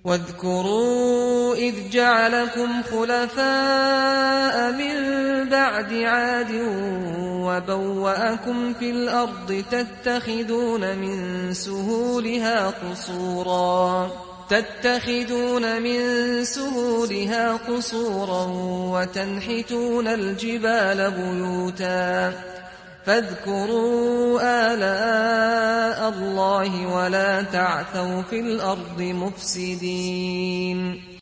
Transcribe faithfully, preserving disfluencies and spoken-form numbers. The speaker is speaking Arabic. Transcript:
واذكروا إذ جعلكم خلفاء من بعد عاد وبوأكم في الأرض تتخذون من سهولها قصورا تتخذون من سهولها قصورا وتنحتون الجبال بيوتا فاذكروا آلاء الله ولا تعثوا في الأرض مفسدين